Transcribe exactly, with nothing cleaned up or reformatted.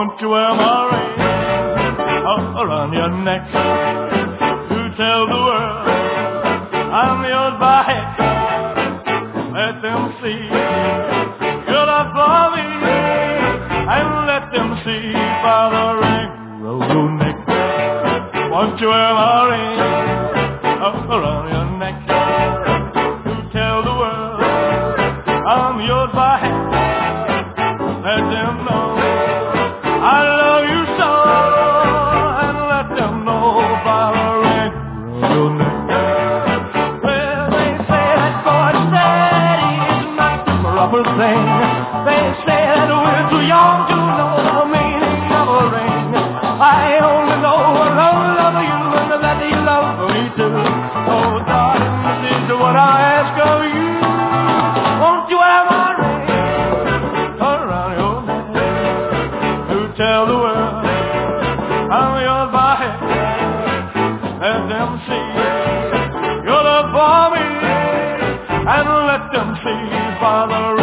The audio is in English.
Won't you wear my ring around your neck to tell the world I'm yours by heck? Let them see you're not for me, and let them see by the ring around your neck. Won't you wear my ring around your neck to tell the world I'm yours by heck? Let them know I love you so, and let them know by the ring around your neck. Well, they say that boy steady is not the proper thing. They say that we're too young to know the meaning of a ring. I only know I love, love you, and that you love me too. Oh, darling, this is what I ask of you. Won't you have my ring around your neck to tell the world I'm yours by heck? Let them see you're the for me, and let them see by the